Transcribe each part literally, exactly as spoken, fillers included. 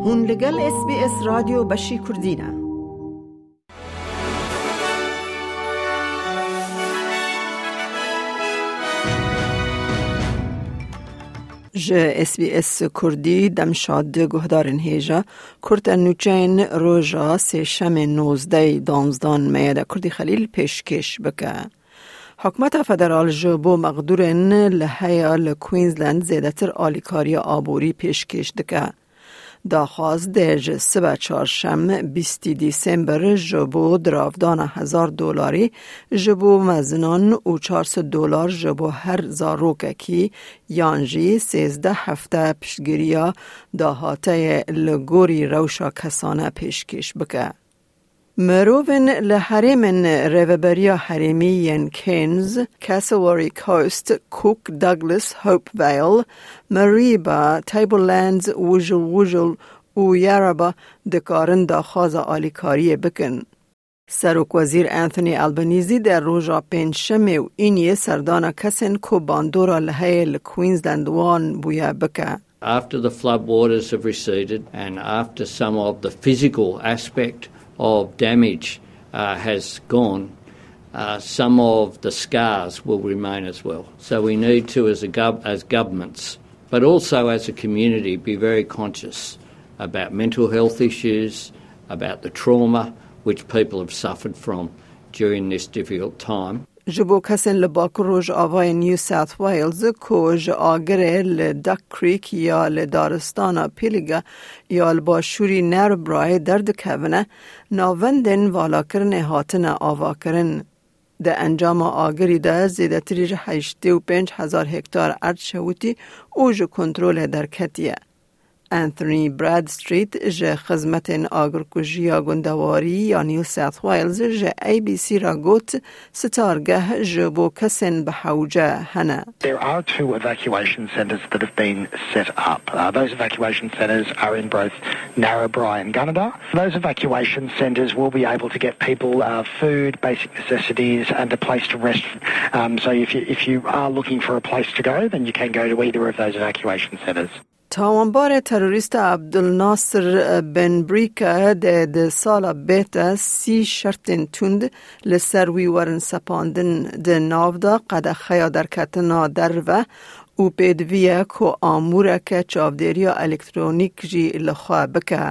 هون لگل اس بی اس رادیو بشی کردینه. ج اس بی اس کردی دمشاد گهدارن هیجا کرد نوچین روژا سه شم نوزده دانزدان میاد کردی خلیل پیشکش بکه. حکومت فدرال جبو مقدورن لحیا لکوینزلند زیادتر آلیکاری آبوری پیشکش دکه. داخواست درج سبا چارشم بیستی دیسمبر جبو درافدان هزار دلاری جبو مزنان و چارس دلار جبو هر زاروکه کی یانجی سیزده هفته پیشگیریا داهاته لگوری روشا کسانه پیشکش بکه. مروون لحرمن ریوبریا حرمی ین کینز، کاسواری کوست، کوک، داگلس، هوپ ویل، مریبا، تیبل لندز، وجل وجل و یاربا دکارن داخواز آلیکاری بکن. سروک وزیر انتونی البنیزی در روژا پنجشنبه و اینی سردان کسن کو باندورا لحیل کوینزلند وان بویا بکه. After the flood waters have receded and after some of the physical aspect of damage uh, has gone, uh, some of the scars will remain as well. So we need to, as a gov- as governments, but also as a community, be very conscious about mental health issues, about the trauma which people have suffered from during this difficult time. جبو کسن لباک روژ آوای نیو ساوت ویلز کوژ آگره لدک کریک یا لدارستان پیلگا یا لباشوری نربرای درد کونه ناوندن والا کرن هاتن آوا کرن. ده انجام آگری ده زیده تریج هشتی و پنج هزار هکتار ارد شویتی اوج کنترول درکتیه. انتونی برادستریت جه خدمت آگرکوژیا گندواری یا نیو ساوت ویلز جه ای بی سی را گوت ستارگه جبو کسن بحوجه هنه. There are two evacuation centres that have been set up. Uh, those evacuation centres are in both Narrabri and Gunnedah. Those evacuation centres will be able to get people uh, food, basic necessities and a place to rest. Um, so if you, if you are looking for a place to go, then you can go to either of those evacuation centres. تاوانبار تروریست عبدالناصر بن بریکه ده ده سال بیت سی شرطن تند لسروی ورن سپاندن ده نافدا قد خیا در کتنا در و او پیدویه که آموره که چاودیریا الکترونیک جی لخواه بکه.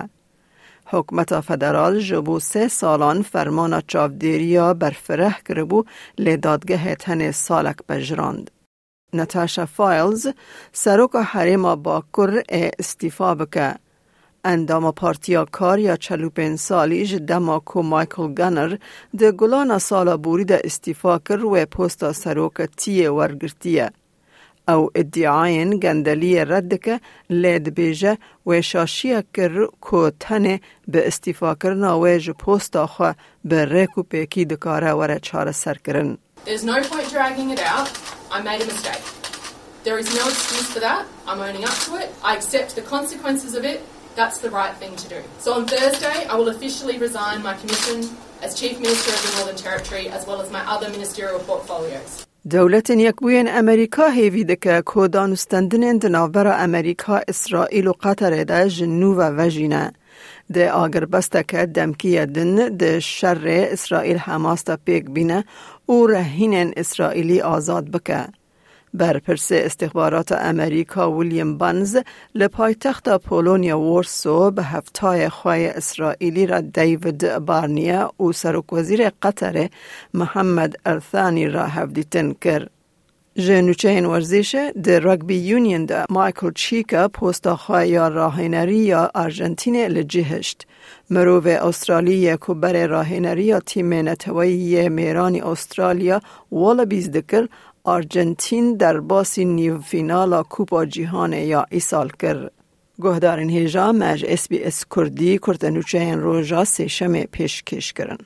حکومت فدرال جبو سه سالان فرمان چاودیریا برفره کربو لدادگه تن سالک بجراند. ناتاشا فایلز سروک حریم باکر استیفا بکه. اندام پارتیا کار یا چلوپین سالیج دماکو مایکل گانر ده گلان سالا بوری ده استیفا کر و پوستا سروک تیه ورگرتیه. او ادعاین گندلی رد که لید بیجه و شاشیه کر که تنه به استیفا کرنا و جو پوستا خواه به ریکو پیکی دکاره وره چاره سر کرن. There's no point dragging it out. I made a mistake. There is no excuse for that. I'm owning up to it. I accept the consequences of it. That's the right thing to do. So on Thursday, I will officially resign my commission as Chief Minister of the Northern Territory as well as my other ministerial portfolios. دولت یکبوین امریکا هیویده که کودانستندن دنابرا امریکا اسرائیل و قطر ده جنو و وجینه. ده آگر بسته که دمکیه دن ده شر اسرائیل حماس تا پیک بینه او رهین اسرائیلی آزاد بکه. برپرس استخبارات امریکا ویلیام بانز لپای تخت پولونیا وارسو به هفتای خواه اسرائیلی را دیوید بارنیا و سرک وزیر قطر محمد الثانی را هفدیتن کرد. جنوچه این ورزشه ده رگبی یونین ده مایکل چیکا پوستا خواه یا راهنری یا ارژنتین لجهشت. مروف استرالیه که بر راهنری یا تیم نتوایی میرانی استرالیا والا بیز دکر ارژنتین در باسی نیو فینالا کوپا جهان یا ایسال کر. گهدارن هیجا مج اس بی اس کردی کرتنوچه این روژا سیشم پیش کش کرن.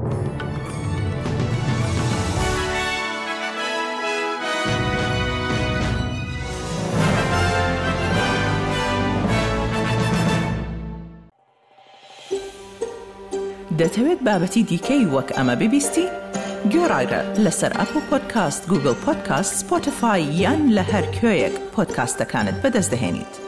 دەتەوێت بابەتی دیکەی وەک ئەمە ببیستی؟ گۆڕایرە لەسەر ئەپل پۆدکاست، گوگل پۆدکاست، سپۆتیفای یان لە هەر کوێیەک پۆدکاستەکانت بەدەست دەهێنیت.